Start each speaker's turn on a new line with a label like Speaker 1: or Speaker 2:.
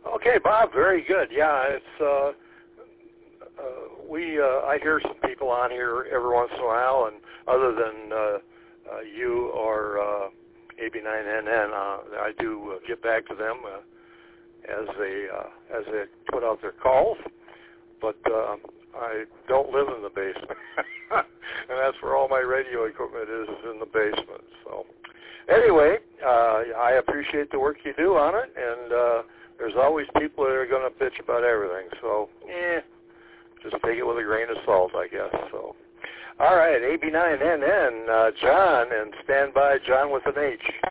Speaker 1: Okay, Bob, very good. Yeah, it's I hear some people on here every once in a while, and other than you or AB9NN, I do get back to them as they put out their calls. But I don't live in the basement, and that's where all my radio equipment is in the basement. So anyway, I appreciate the work you do on it, and there's always people that are going to bitch about everything. So just take it with a grain of salt, I guess. So all right, AB9NN, John, and stand by, John with an H.